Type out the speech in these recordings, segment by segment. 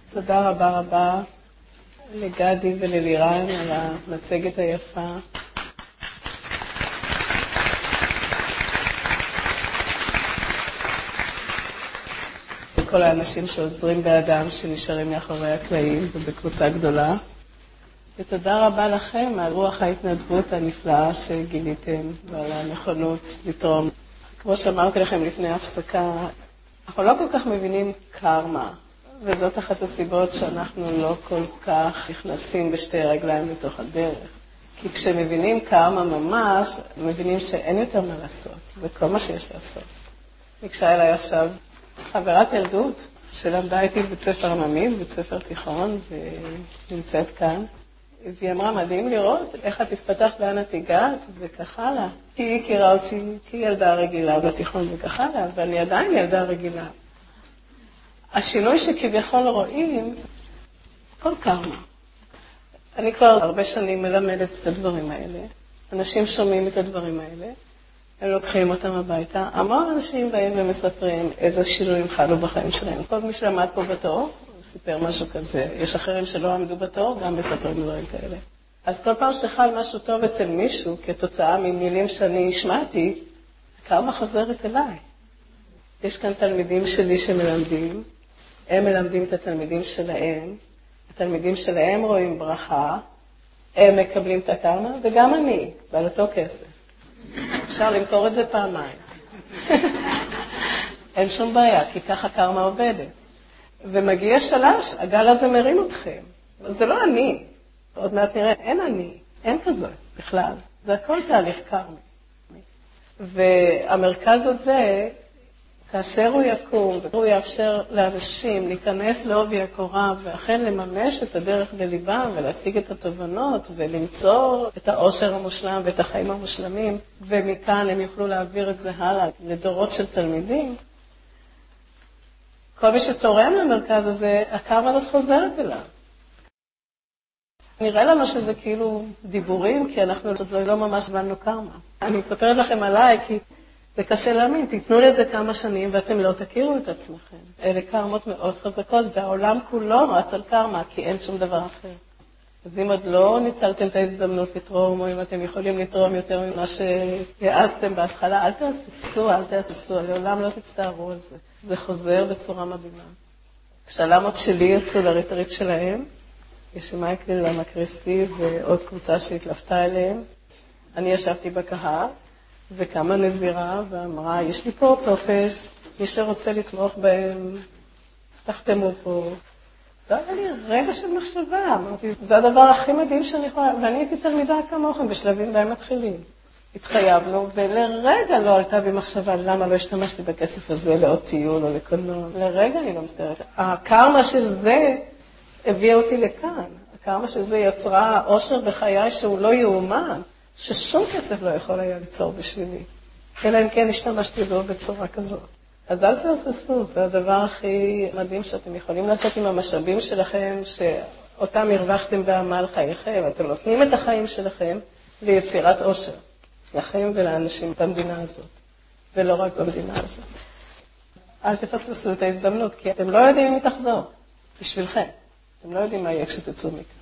תודה רבה רבה לגדי וללירן על המצגת היפה. כל האנשים שעוזרים באדם שנשארים מאחורי הקלעים, וזו קבוצה גדולה. ותודה רבה לכם על רוח ההתנדבות הנפלאה שגיליתם ועל הנכונות לתרום. כמו שאמרתי לכם לפני ההפסקה, אנחנו לא כל כך מבינים קרמה, וזאת אחת הסיבות שאנחנו לא כל כך נכנסים בשתי רגליים לתוך הדרך. כי כשמבינים קרמה ממש, מבינים שאין יותר מה לעשות. זה כל מה שיש לעשות. ניגשה אליי עכשיו חברת ילדות שלמדה איתי בבית ספר עממי, בבית ספר תיכון, ונמצאת כאן. והיא אמרה, מדהים לראות איך את התפתחת לאן את הגעת, וכך הלאה. כי היא הכירה אותי כילדה רגילה בתיכון וכך הלאה, ואני עדיין ילדה רגילה. השינוי שכביכול רואים, כל קרמה. אני כבר הרבה שנים מלמדת את הדברים האלה. אנשים שומעים את הדברים האלה, הם לוקחים אותם הביתה. המון אנשים באים ומספרים איזה שינויים חלו בחיים שלהם. כל מי שלמד פה בתור, סיפר משהו כזה. יש אחרים שלא עמדו בתור, גם מספרים דברים כאלה. אז כל פעם שחל משהו טוב אצל מישהו, כתוצאה ממילים שאני השמעתי, הקרמה חוזרת אליי. יש כאן תלמידים שלי שמלמדים, הם מלמדים את התלמידים שלהם, התלמידים שלהם רואים ברכה, הם מקבלים את הקרמה, וגם אני, בעל אותו כסף. אפשר למכור את זה פעמיים. אין שום בעיה, כי ככה קרמה עובדת. ומגיע שלב שהגל הזה מרים אתכם. זה לא אני. עוד מעט נראה, אין אני. אין כזה בכלל. זה הכל תהליך קרמי. והמרכז הזה, כאשר הוא יקום, הוא יאפשר לאנשים להיכנס לעובי הקורה, ואכן לממש את הדרך בליבם, ולהשיג את התובנות, ולמצוא את האושר המושלם ואת החיים המושלמים, ומכאן הם יוכלו להעביר את זה הלאה לדורות של תלמידים. כל מי שתורם למרכז הזה, הקרמה הזאת חוזרת אליו. נראה לנו שזה כאילו דיבורים, כי אנחנו לא ממש הבנו קרמה. אני מספרת לכם עליי, כי זה קשה להאמין. תיתנו לזה כמה שנים ואתם לא תכירו את עצמכם. אלה קרמות מאוד חזקות, והעולם כולו רץ על קרמה, כי אין שום דבר אחר. אז אם עוד לא ניצלתם את ההזדמנות לתרום, או אם אתם יכולים לתרום יותר ממה שהעזתם בהתחלה, אל תהססו, לעולם לא תצטערו על זה. זה חוזר בצורה מדהימה. כשהלמות שלי יצאו לריטריט שלהם, יש מייקל למה קריסטי ועוד קבוצה שהתלפתה אליהם, אני ישבתי בקהל, וקמה נזירה ואמרה, יש לי פה טופס, מי שרוצה לתמוך בהם, תחתמו פה. לא היה לי רגע של מחשבה, אמרתי, זה הדבר הכי מדהים שאני יכולה, ואני הייתי תלמידה כמוכם בשלבים די מתחילים. התחייבנו, ולרגע לא עלתה במחשבה, למה לא השתמשתי בכסף הזה לעוד טיול או לקולנוע. לרגע אני לא מסתרת. הקרמה של זה הביאה אותי לכאן. הקרמה של זה יצרה עושר בחיי שהוא לא יאומן, ששום כסף לא יכול היה ליצור בשבילי. אלא אם כן השתמשתי בו בצורה כזאת. אז אל תהססו, זה הדבר הכי מדהים שאתם יכולים לעשות עם המשאבים שלכם, שאותם הרווחתם בעמל חייכם. אתם נותנים את החיים שלכם ליצירת עושר. לכם ולאנשים במדינה הזאת, ולא רק במדינה הזאת. אל תפספסו את ההזדמנות, כי אתם לא יודעים אם היא תחזור, בשבילכם. אתם לא יודעים מה יהיה כשתצאו מכאן.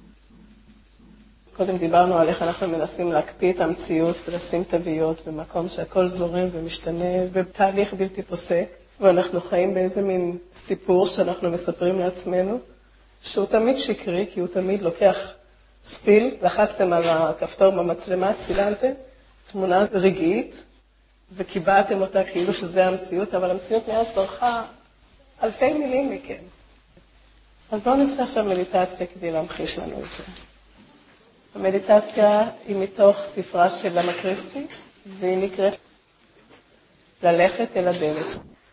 קודם דיברנו על איך אנחנו מנסים להקפיא את המציאות ולשים תוויות במקום שהכל זורם ומשתנה בתהליך בלתי פוסק, ואנחנו חיים באיזה מין סיפור שאנחנו מספרים לעצמנו, שהוא תמיד שקרי, כי הוא תמיד לוקח סטיל, לחצתם על הכפתור במצלמה, צילמתם, תמונה רגעית, וקיבעתם אותה כאילו שזה המציאות, אבל המציאות מאז ברכה אלפי מילים מכם. אז בואו נעשה עכשיו מדיטציה כדי להמחיש לנו את זה. המדיטציה היא מתוך ספרה של למה קריסטי, והיא נקראת ללכת אל הדלת.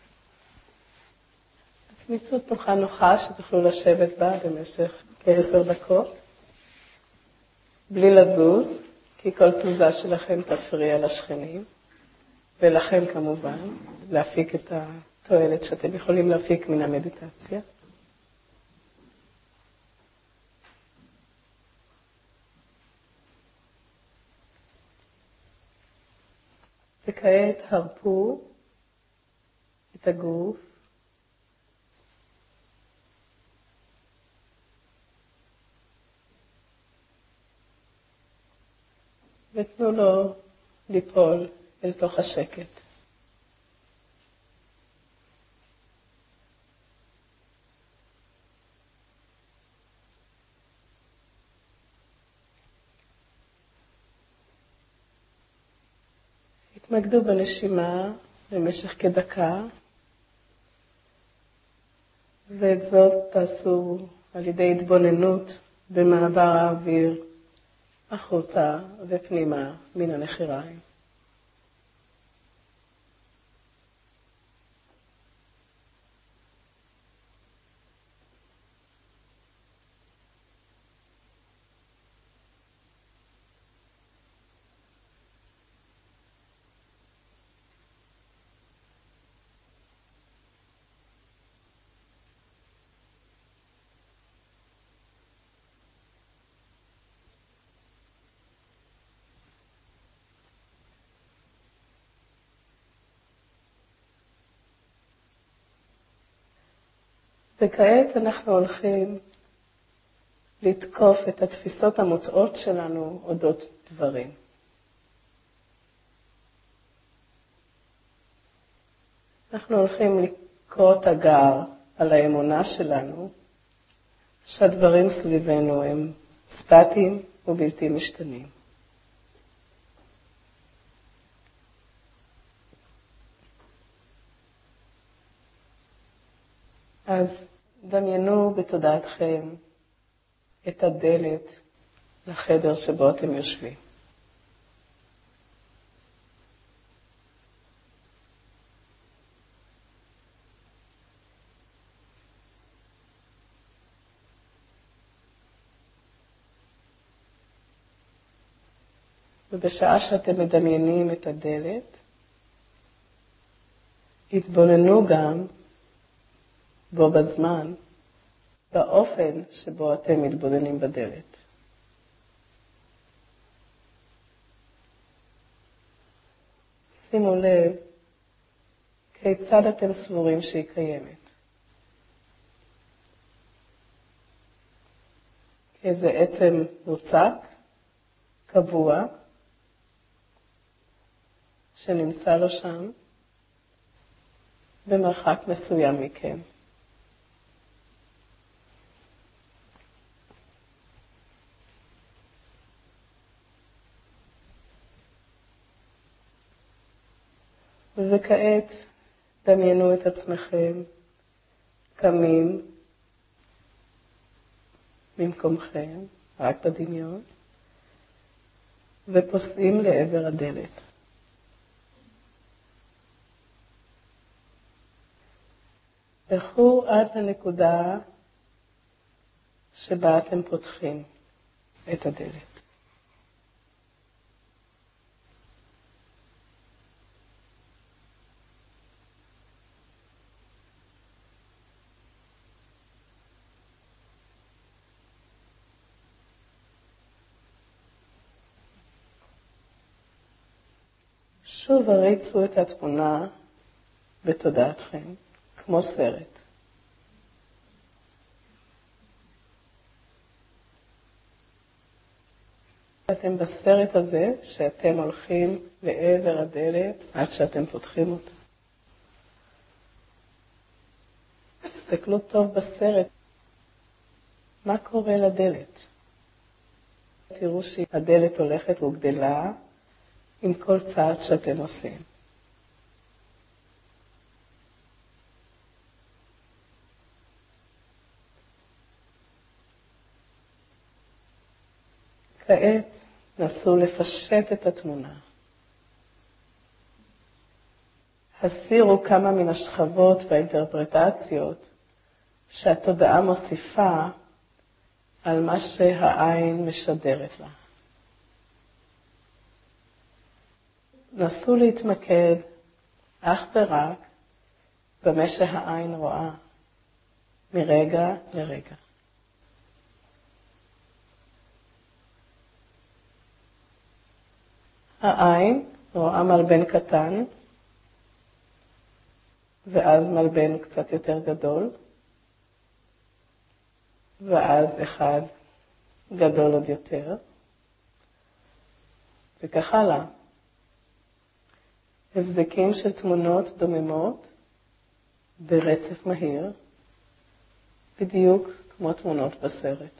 אז מצאו תנוחה נוחה שתוכלו לשבת בה במשך כ10 דקות, בלי לזוז, כי כל תזוזה שלכם תפריע לשכנים, ולכם כמובן, להפיק את התועלת שאתם יכולים להפיק מן המדיטציה. וכעת הרפו את הגוף, ותנו לו ליפול אל תוך השקט. התמקדו בנשימה במשך כדקה, ואת זאת תעשו על ידי התבוננות במעבר האוויר החוצה ופנימה מן הנחיריים. וכעת אנחנו הולכים לתקוף את התפיסות המוטעות שלנו אודות דברים. אנחנו הולכים לקרוא תגר על האמונה שלנו שהדברים סביבנו הם סטטיים ובלתי משתנים. אז דמיינו בתודעתכם את הדלת לחדר שבו אתם יושבים. ובשעה שאתם מדמיינים את הדלת, התבוננו גם בו בזמן, באופן שבו אתם מתבוננים בדלת. שימו לב כיצד אתם סבורים שהיא קיימת. כאיזה עצם מוצק, קבוע, שנמצא לו שם, במרחק מסוים מכם. וכעת דמיינו את עצמכם קמים ממקומכם, רק בדמיון, ופוסעים לעבר הדלת. לכו עד לנקודה שבה אתם פותחים את הדלת. שוב הריצו את התמונה בתודעתכם, כמו סרט. אתם בסרט הזה שאתם הולכים לעבר הדלת עד שאתם פותחים אותה. תסתכלו טוב בסרט. מה קורה לדלת? תראו שהדלת הולכת וגדלה עם כל צעד שאתם עושים. כעת נסו לפשט את התמונה. הסירו כמה מן השכבות והאינטרפרטציות שהתודעה מוסיפה על מה שהעין משדרת לה. נסו להתמקד אך ורק במה שהעין רואה מרגע לרגע. העין רואה מלבן קטן, ואז מלבן קצת יותר גדול, ואז אחד גדול עוד יותר, וכך הלאה. הבזקים של תמונות דוממות ברצף מהיר, בדיוק כמו תמונות בסרט.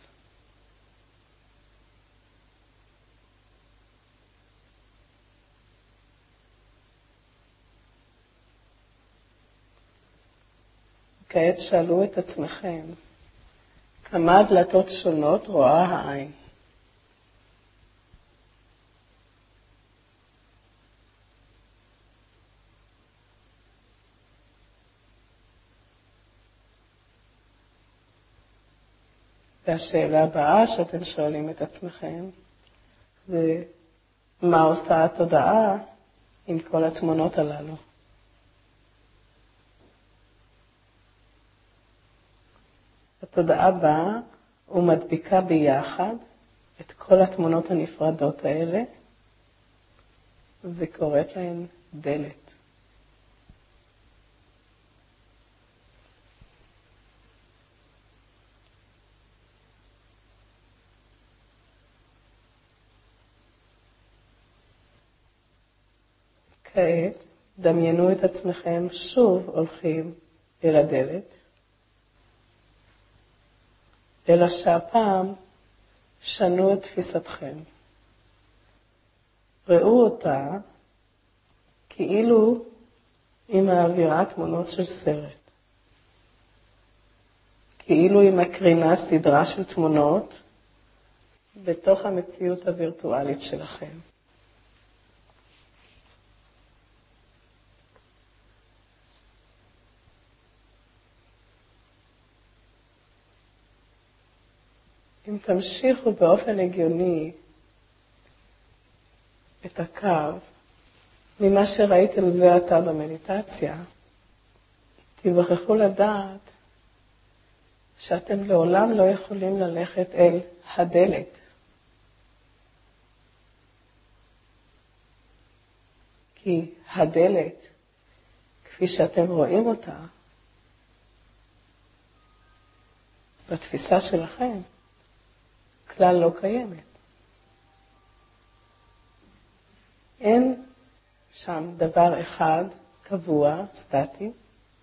כעת שאלו את עצמכם, כמה דלתות שונות רואה העין? והשאלה הבאה שאתם שואלים את עצמכם, זה מה עושה התודעה עם כל התמונות הללו? התודעה באה ומדביקה ביחד את כל התמונות הנפרדות האלה, וקוראת להן דלת. כעת דמיינו את עצמכם שוב הולכים אל הדלת, אלא שהפעם שנו את תפיסתכם. ראו אותה כאילו היא מעבירה תמונות של סרט. כאילו היא מקרינה סדרה של תמונות בתוך המציאות הווירטואלית שלכם. אם תמשיכו באופן הגיוני את הקו ממה שראיתם זה עתה במדיטציה, תיווכחו לדעת שאתם לעולם לא יכולים ללכת אל הדלת. כי הדלת, כפי שאתם רואים אותה, בתפיסה שלכם, כלל לא קיימת. אין שם דבר אחד קבוע, סטטי,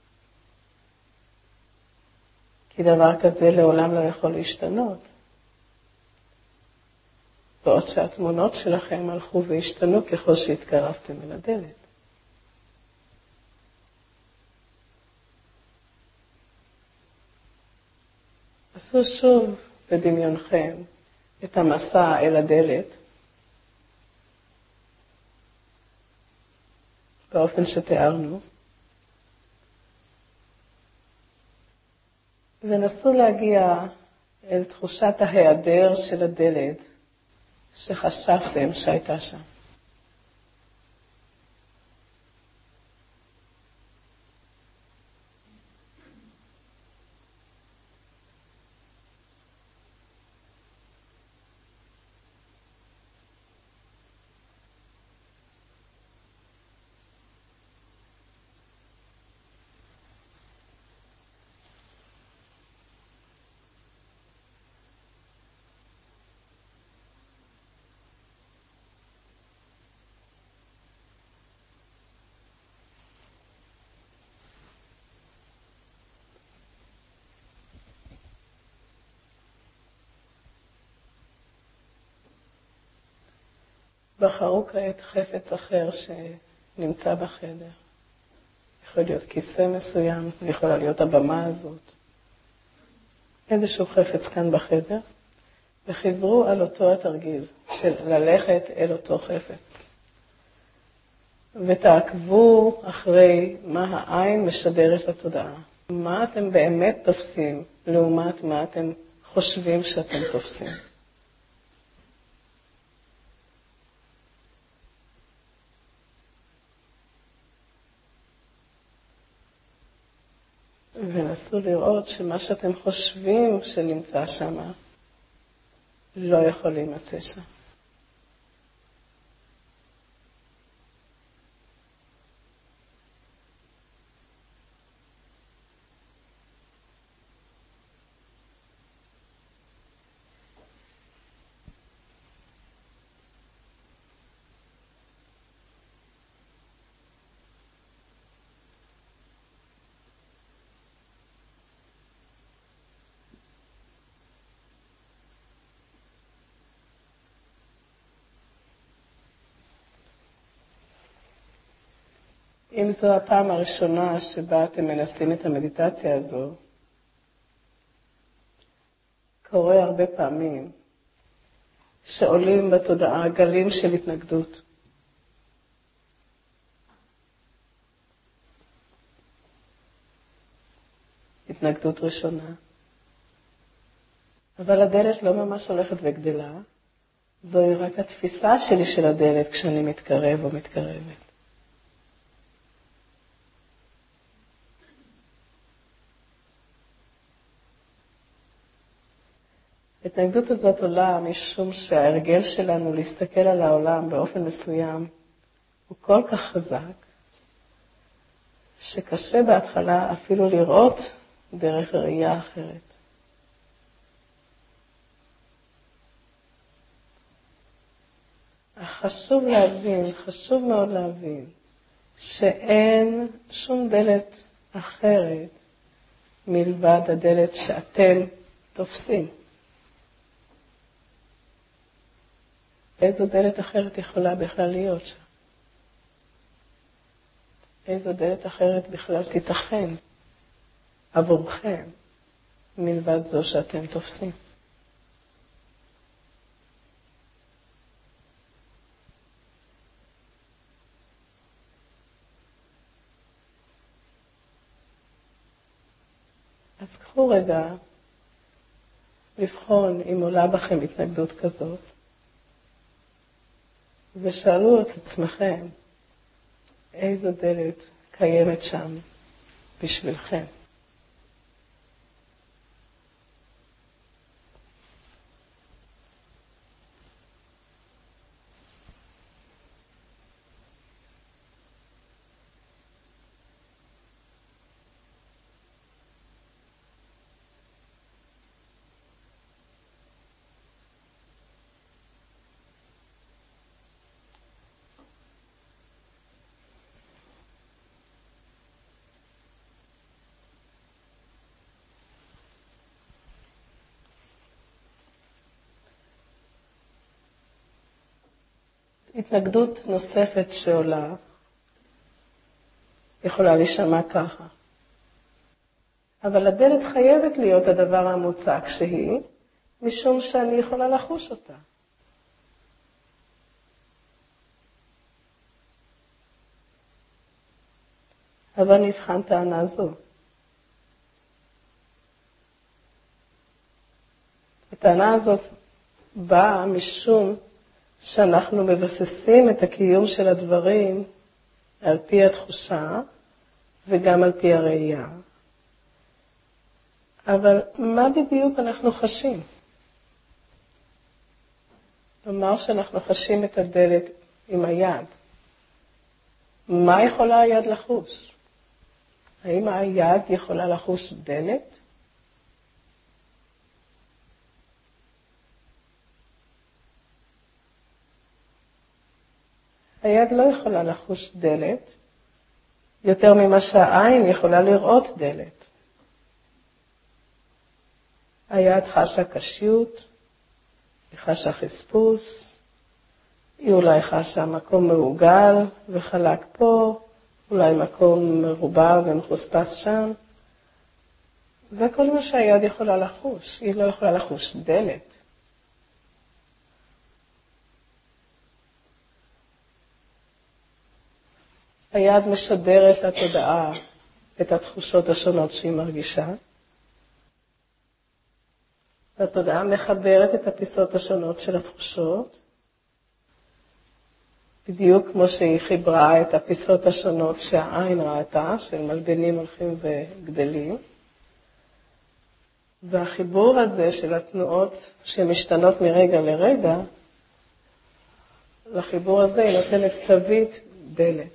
כי דבר כזה לעולם לא יכול להשתנות. בעוד שהתמונות שלכם הלכו והשתנו ככל שהתקרבתם אל הדלת. עשו שוב בדמיונכם את המסע אל הדלת, באופן שתיארנו, ונסו להגיע אל תחושת ההיעדר של הדלת שחשבתם שהייתה שם. בחרו כעת חפץ אחר שנמצא בחדר. יכול להיות כיסא מסוים, זה יכולה להיות הבמה הזאת. איזשהו חפץ כאן בחדר, וחזרו על אותו התרגיל של ללכת אל אותו חפץ. ותעקבו אחרי מה העין משדרת לתודעה. מה אתם באמת תופסים לעומת מה אתם חושבים שאתם תופסים. ונסו לראות שמה שאתם חושבים שנמצא שם, לא יכול להימצא שם. אם זו הפעם הראשונה שבה אתם מנסים את המדיטציה הזו, קורה הרבה פעמים שעולים בתודעה גלים של התנגדות. התנגדות ראשונה. אבל הדלת לא ממש הולכת וגדלה, זוהי רק התפיסה שלי של הדלת כשאני מתקרב או מתקרבת. ההתנגדות הזאת עולה משום שההרגל שלנו להסתכל על העולם באופן מסוים הוא כל כך חזק, שקשה בהתחלה אפילו לראות דרך ראייה אחרת. חשוב מאוד להבין, שאין שום דלת אחרת מלבד הדלת שאתם תופסים. איזו דלת אחרת יכולה בכלל להיות שם? איזו דלת אחרת בכלל תיתכן עבורכם מלבד זו שאתם תופסים? אז קחו רגע לבחון אם עולה בכם התנגדות כזאת, ושאלו את עצמכם איזו דלת קיימת שם בשבילכם. התנגדות נוספת שעולה יכולה להישמע ככה. אבל הדלת חייבת להיות הדבר המוצק שהיא, משום שאני יכולה לחוש אותה. אבל נבחן טענה זו. הטענה הזאת באה משום שאנחנו מבססים את הקיום של הדברים על פי התחושה וגם על פי הראייה. אבל מה בדיוק אנחנו חשים? נאמר שאנחנו חשים את הדלת עם היד. מה יכולה היד לחוש? האם היד יכולה לחוש דלת? היד לא יכולה לחוש דלת, יותר ממה שהעין יכולה לראות דלת. היד חשה קשיות, היא חשה חספוס, היא אולי חשה מקום מעוגל וחלק פה, אולי מקום מרובע ומחוספס שם. זה כל מה שהיד יכולה לחוש, היא לא יכולה לחוש דלת. היד משדרת לתודעה את התחושות השונות שהיא מרגישה. והתודעה מחברת את הפיסות השונות של התחושות, בדיוק כמו שהיא חיברה את הפיסות השונות שהעין ראתה, של מלבנים הולכים וגדלים. והחיבור הזה של התנועות שמשתנות מרגע לרגע, לחיבור הזה היא נותנת תווית דלת.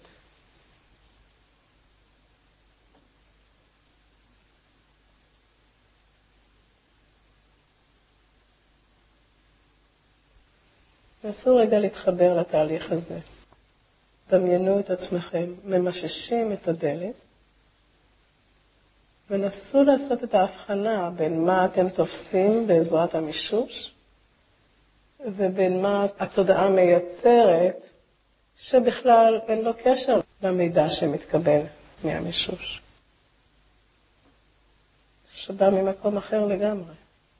נסו רגע להתחבר לתהליך הזה. דמיינו את עצמכם, ממששים את הדלת, ונסו לעשות את ההבחנה בין מה אתם תופסים בעזרת המישוש, ובין מה התודעה מייצרת, שבכלל אין לו קשר למידע שמתקבל מהמישוש, שבא ממקום אחר לגמרי.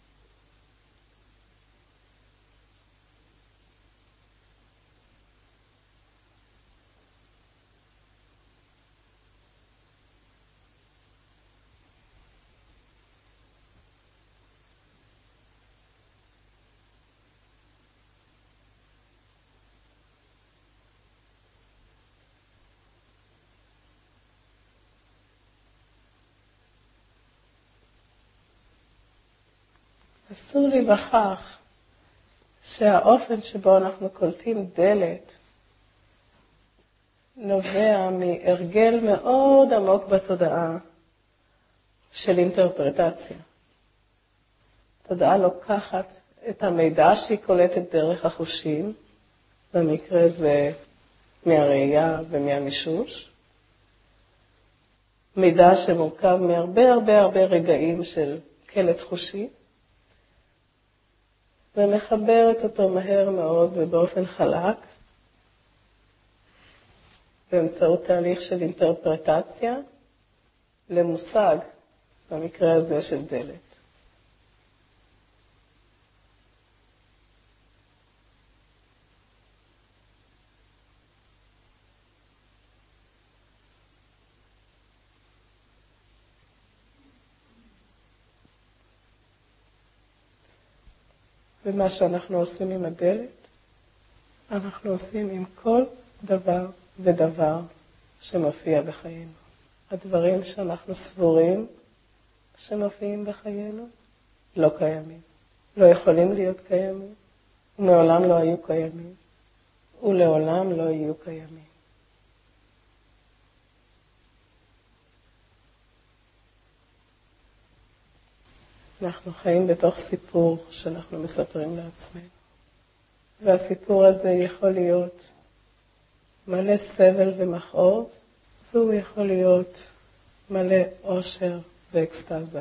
אסור להיווכח שהאופן שבו אנחנו קולטים דלת נובע מהרגל מאוד עמוק בתודעה של אינטרפרטציה. התודעה לוקחת את המידע שהיא קולטת דרך החושים, במקרה זה מהראייה ומהמישוש, מידע שמורכב מהרבה רגעים של קלט חושי, ומחברת אותו מהר מאוד ובאופן חלק, באמצעות תהליך של אינטרפרטציה, למושג, במקרה הזה של דלת. ומה שאנחנו עושים עם הדלת, אנחנו עושים עם כל דבר ודבר שמופיע בחיינו. הדברים שאנחנו סבורים שמופיעים בחיינו לא קיימים, לא יכולים להיות קיימים, ומעולם לא היו קיימים, ולעולם לא יהיו קיימים. אנחנו חיים בתוך סיפור שאנחנו מספרים לעצמנו. והסיפור הזה יכול להיות מלא סבל ומכאוב, והוא יכול להיות מלא אושר ואקסטזה.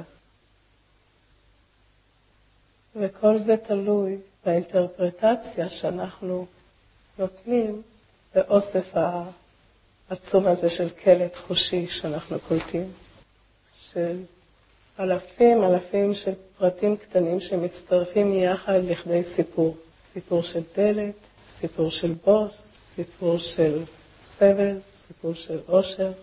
וכל זה תלוי באינטרפרטציה שאנחנו נותנים באוסף העצום הזה של קלט חושי שאנחנו קולטים, של אלפים של פרטים קטנים שמצטרפים יחד לכדי סיפור. סיפור של דלת, סיפור של בוס, סיפור של סבל, סיפור של אושר.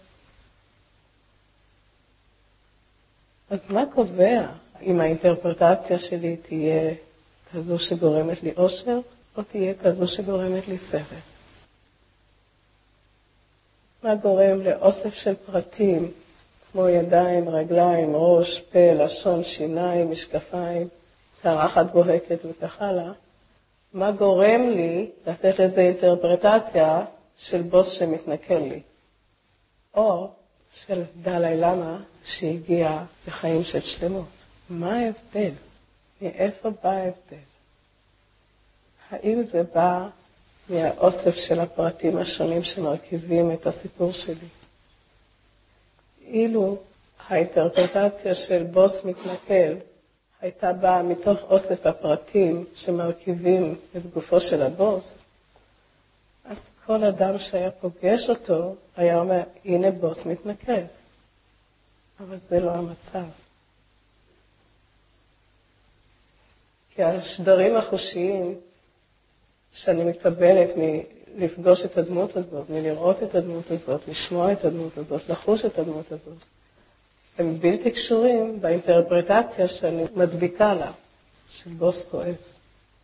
אז מה קובע אם האינטרפרטציה שלי תהיה כזו שגורמת לי אושר, או תהיה כזו שגורמת לי סבל? מה גורם לאוסף של פרטים, כמו ידיים, רגליים, ראש, פה, לשון, שיניים, משקפיים, קרחת בוהקת וכך הלאה? מה גורם לי לתת לזה אינטרפרטציה של בוס שמתנכל לי? או של דלי למה שהגיע לחיים של שלמות. מה ההבדל? מאיפה בא ההבדל? האם זה בא מהאוסף של הפרטים השונים שמרכיבים את הסיפור שלי? אילו האינטרפרטציה של בוס מתנכל הייתה באה מתוך אוסף הפרטים שמרכיבים את גופו של הבוס, אז כל אדם שהיה פוגש אותו היה אומר, הנה בוס מתנכל. אבל זה לא המצב. כי השדרים החושיים שאני מקבלת מלפגוש את הדמות הזאת, מלראות את הדמות הזאת, לשמוע את הדמות הזאת, לחוש את הדמות הזאת, הם בלתי קשורים באינטרפרטציה שאני מדביקה לה, של בוס כועס.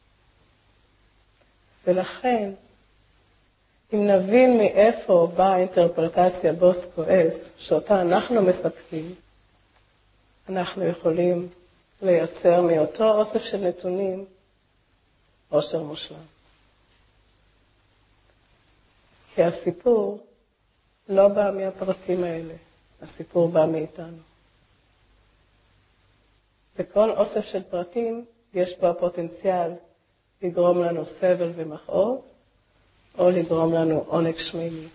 ולכן, אם נבין מאיפה באה האינטרפרטציה בוס כועס, שאותה אנחנו מספקים, אנחנו יכולים לייצר מאותו אוסף של נתונים אושר מושלם. כי הסיפור לא בא מהפרטים האלה, הסיפור בא מאיתנו. בכל אוסף של פרטים יש בו הפוטנציאל לגרום לנו סבל ומכאוב, או לגרום לנו עונג שמימי.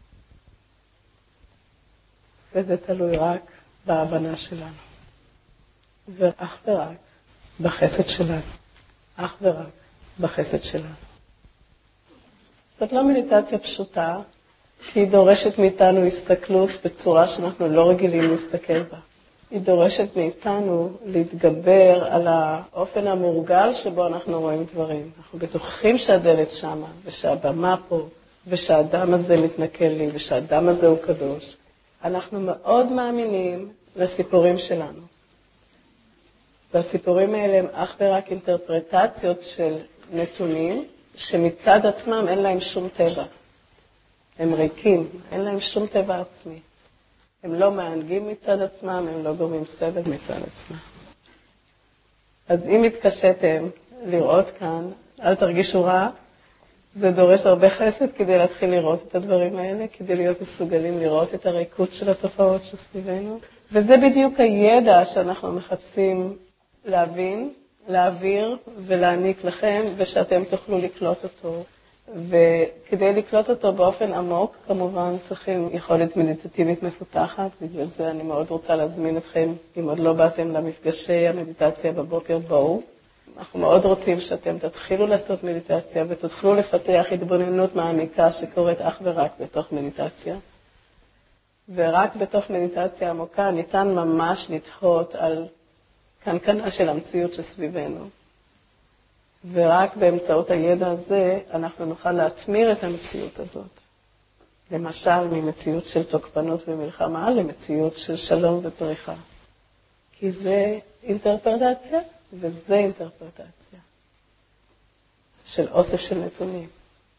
וזה תלוי רק בהבנה שלנו. ואך ורק בחסד שלנו. אך ורק בחסד שלנו. זאת לא מדיטציה פשוטה, כי היא דורשת מאיתנו הסתכלות בצורה שאנחנו לא רגילים להסתכל בה. היא דורשת מאיתנו להתגבר על האופן המורגל שבו אנחנו רואים דברים. אנחנו בטוחים שהדלת שמה, ושהבמה פה, ושהאדם הזה מתנכל לי, ושהאדם הזה הוא קדוש. אנחנו מאוד מאמינים לסיפורים שלנו. והסיפורים האלה הם אך ורק אינטרפרטציות של נתונים, שמצד עצמם אין להם שום טבע. הם ריקים, אין להם שום טבע עצמי. הם לא מענגים מצד עצמם, הם לא גורמים סבל מצד עצמם. אז אם התקשיתם לראות כאן, אל תרגישו רע, זה דורש הרבה חסד כדי להתחיל לראות את הדברים האלה, כדי להיות מסוגלים לראות את הריקות של התופעות שסביבנו. וזה בדיוק הידע שאנחנו מחפשים להבין, להעביר ולהעניק לכם, ושאתם תוכלו לקלוט אותו. וכדי לקלוט אותו באופן עמוק, כמובן צריכים יכולת מדיטטיבית מפותחת, בגלל זה אני מאוד רוצה להזמין אתכם, אם עוד לא באתם למפגשי המדיטציה בבוקר, בואו. אנחנו מאוד רוצים שאתם תתחילו לעשות מדיטציה ותתחילו לפתח התבוננות מעמיקה שקורית אך ורק בתוך מדיטציה. ורק בתוך מדיטציה עמוקה ניתן ממש לתהות על קנקנה של המציאות שסביבנו. ורק באמצעות הידע הזה אנחנו נוכל להתמיר את המציאות הזאת. למשל, ממציאות של תוקפנות ומלחמה למציאות של שלום ופריחה. כי זה אינטרפרטציה וזה אינטרפרטציה של אוסף של נתונים.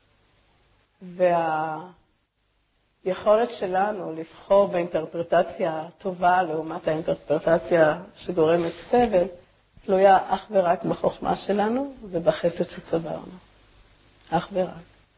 והיכולת שלנו לבחור באינטרפרטציה טובה לעומת האינטרפרטציה שגורמת סבל, תלויה אך ורק בחוכמה שלנו ובחסד שצברנו. אך ורק.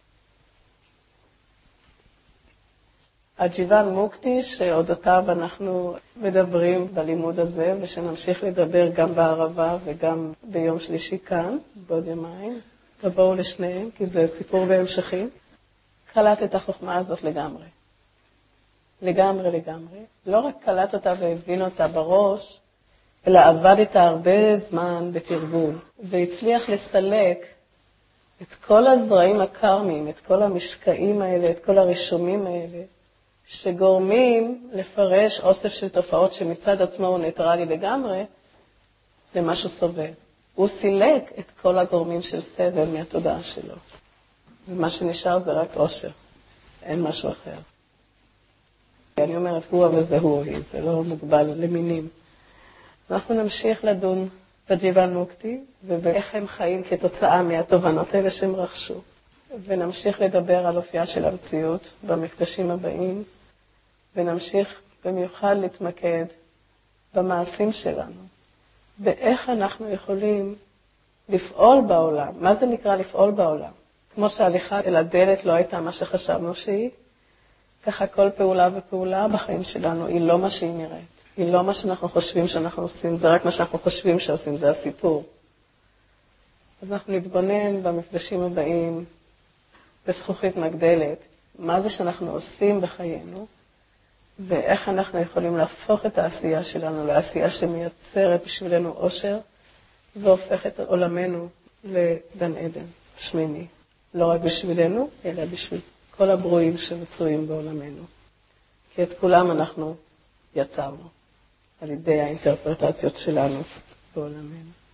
הג'יוון מוקטי, שאודותיו אנחנו מדברים בלימוד הזה, ושנמשיך לדבר גם בערבה וגם ביום שלישי כאן, בעוד יומיים, תבואו לשניהם, כי זה סיפור בהמשכים, קלט את החוכמה הזאת לגמרי. לגמרי. לא רק קלט אותה והבין אותה בראש, אלא עבד איתה הרבה זמן בתרגול, והצליח לסלק את כל הזרעים הקרמיים, את כל המשקעים האלה, את כל הרישומים האלה, שגורמים לפרש אוסף של תופעות שמצד עצמו הוא ניטרלי לגמרי, למשהו סובל. הוא סילק את כל הגורמים של סבל מהתודעה שלו. ומה שנשאר זה רק אושר, אין משהו אחר. אני אומרת, הוא וזה הוא, זה לא מוגבל למינים. אנחנו נמשיך לדון בג'יוון מוקטי, ובאיך הם חיים כתוצאה מהתובנות האלה שהם רכשו. ונמשיך לדבר על אופייה של המציאות במפגשים הבאים, ונמשיך במיוחד להתמקד במעשים שלנו, באיך אנחנו יכולים לפעול בעולם. מה זה נקרא לפעול בעולם? כמו שההליכה אל הדלת לא הייתה מה שחשבנו שהיא, ככה כל פעולה ופעולה בחיים שלנו היא לא מה שהיא נראית. היא לא מה שאנחנו חושבים שאנחנו עושים, זה רק מה שאנחנו חושבים שעושים, זה הסיפור. אז אנחנו נתבונן במפגשים הבאים, בזכוכית מגדלת, מה זה שאנחנו עושים בחיינו, ואיך אנחנו יכולים להפוך את העשייה שלנו לעשייה שמייצרת בשבילנו אושר, והופך את עולמנו לגן עדן, שמיני. לא רק בשבילנו, אלא בשביל כל הברואים שמצויים בעולמנו. כי את כולם אנחנו יצרנו, על ידי האינטרפרטציות שלנו בעולמנו.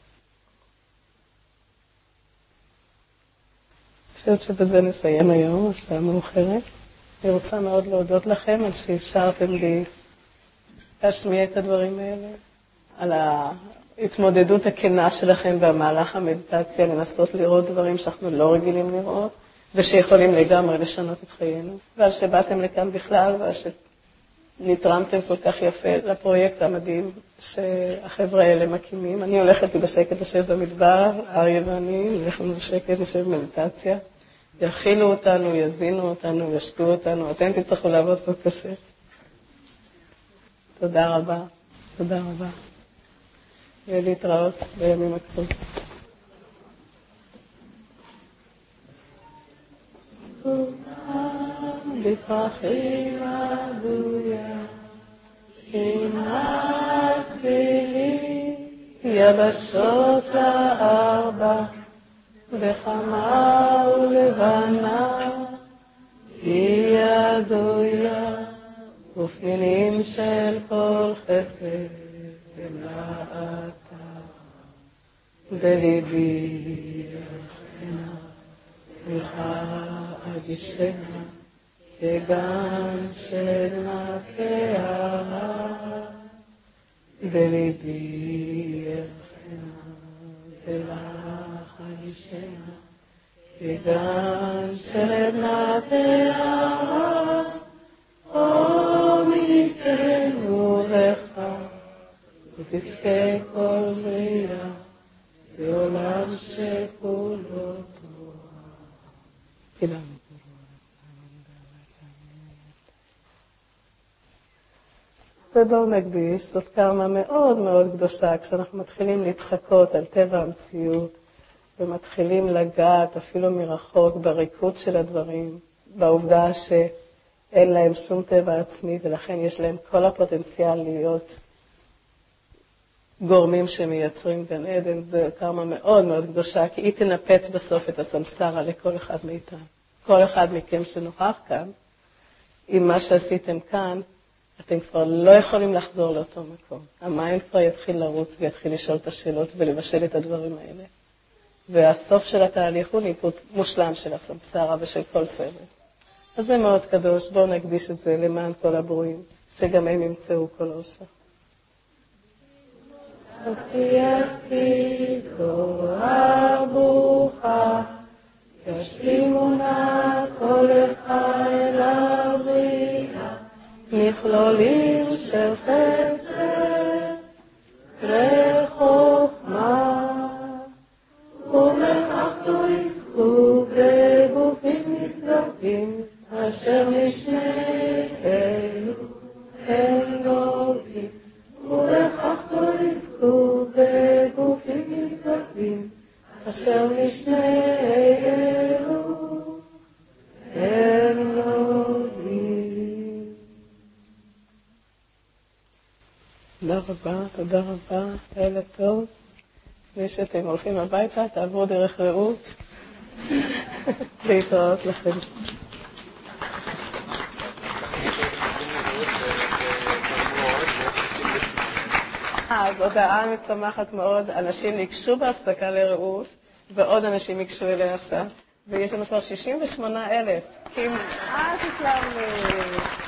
אני חושבת שבזה נסיים היום, השעה מאוחרת. אני רוצה מאוד להודות לכם על שאפשרתם לי להשמיע את הדברים האלה, על ההתמודדות הכנה שלכם במהלך המדיטציה, לנסות לראות דברים שאנחנו לא רגילים לראות, ושיכולים לגמרי לשנות את חיינו, ועל שבאתם לכאן בכלל, ועל שנתרמתם כל כך יפה לפרויקט המדהים שהחבר'ה האלה מקימים. אני הולכת בשקט לשב במדבר, אריה ואני, נלך בשקט לשב במדיטציה. יכילו אותנו, יזינו אותנו, ישקו אותנו, אתם תצטרכו לעבוד פה קשה. תודה רבה, תודה רבה. ולהתראות בימים הקרובים. סתום בפרחים אדויה, עם הצילי יבשות לארבע, וחמה ולבנה ידו יה, ופנינים של כל חסד ולעתה. בליבי יחנה, מיכה אגישנה, כגן של נקיה. בליבי יחנה, ולך אגישנה, כגן של נקיה. או מכן ובך, ותזכה כל בריאה, בעולם שכולו תורה. תודה. ובואו נקדיש, זאת קרמה מאוד מאוד קדושה, כשאנחנו מתחילים להתחקות על טבע המציאות, ומתחילים לגעת אפילו מרחוק בריקות של הדברים, בעובדה שאין להם שום טבע עצמי, ולכן יש להם כל הפוטנציאל להיות גורמים שמייצרים גן עדן. זה קרמה מאוד מאוד קדושה, כי היא תנפץ בסוף את הסמסרה לכל אחד מאיתנו. כל אחד מכם שנוכח כאן, עם מה שעשיתם כאן, אתם כבר לא יכולים לחזור לאותו מקום. המים כבר יתחיל לרוץ ויתחיל לשאול את השאלות ולבשל את הדברים האלה. והסוף של התהליך הוא ניפוץ מושלם של הסמסרה ושל כל סבל. אז זה מאוד קדוש, בואו נקדיש את זה למען כל הברואים, שגם הם ימצאו כל אושר. עשייתי זוהר ברוכה, ישלימונה כל אל הבריאה, מכלולים של חסד וחוכמה, ובכך לא יזכו בגופים נשגבים, אשר משניהם הם נובעים. ובכך לא יזכו בגופים נשגבים, אשר משניהם הם נובעים. תודה רבה, לילה טוב. לפני שאתם הולכים הביתה, תעברו דרך רעות. להתראות לכם. אז הודעה משמחת מאוד, אנשים ניגשו בהפסקה לרעות, ועוד אנשים ניגשו אליה עכשיו, ויש לנו כבר 68,000. כמעט השלמנו.